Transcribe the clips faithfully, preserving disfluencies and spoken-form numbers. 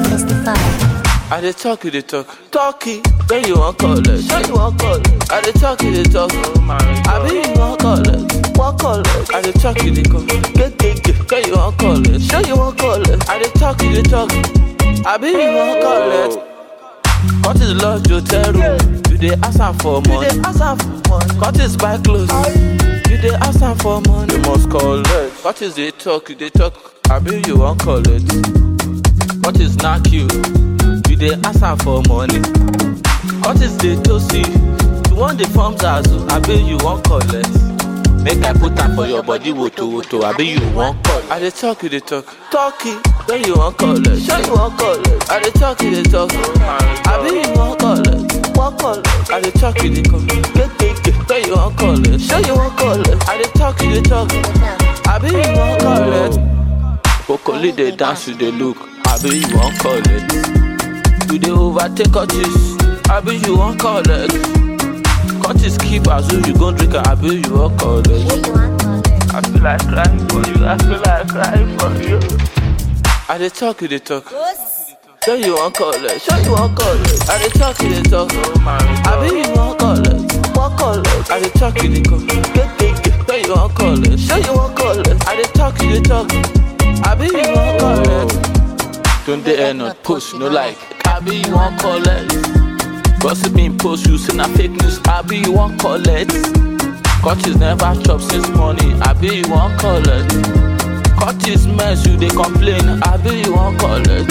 Testify. I dey talk, you dey talk. Talkie, then you want call it. Sure you want call it. I dey talk, you dey talk. I be you want call it. Want call it. I dey talk, you dey call. Get get get. Then you want call it. Sure you want call it. I dey talk, you dey talk. I be you want call it. Cut is lodge hotel room. You dey ask am for money. You dey ask am for money. Cut is buy clothes. You dey ask am for money. You must call it. Cut is dey talk, you dey talk. I be you want call it. Cut is knock you. You dey ask am for money. What is the toasty? You want the forms azu? I bet you won't collect. Make I put am for your body, woto woto. I bet you won't call. I dey talk, you dey talk. Talkie, then you won't call it. Sure you won't call it. I dey talk, you dey talk. I bet you won't call it. Won't call it. I dey talk, you dey call. Get get get. Then you won't call it. Sure you won't call it. I dey talk, you dey talk. I bet you won't call it. Bokoli dey dance, you dey look. I bet you won't call it. You dey overtake Curtis, I be you won't call it. Curtis keep as though you gon' drink it, I be you won't call it. I feel like crying for you, I feel like crying for you. I dey talk, you dey talk. Sure you won't call it, sure you won't call it. I dey talk, you dey talk. I be you won't call it, won't call it. I dey talk, you dey call. Get get get, sure you won't call it, sure you won't call it. I dey talk, you dey talk. I be you won't call it. Don't they end on post, no like. I be you won't call it. Gossip in post, you say na fake news. I be you won't call it. Curtis never chop since morning. I be you won't call it. Curtis mess, you they complain. I be you won't call it.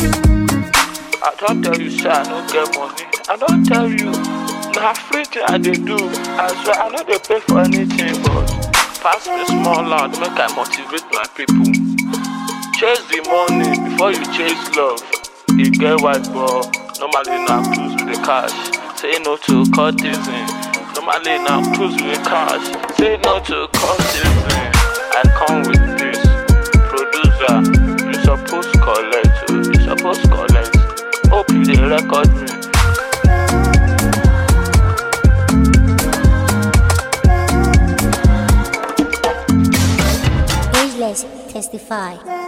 I don't tell you, sir, I don't get money. I don't tell you, na free thing I dey do. I swear I know they pay for anything, but pass me small loud, make I motivate my people. Chase the money before you chase love. You get white ball, normally now cruise with the cash. Say no to courtesan, normally now cruise with cash. Say no to courtesan, I come with this. Producer, you supposed collect, you supposed collect. Hope you dey record me. Ageless, testify.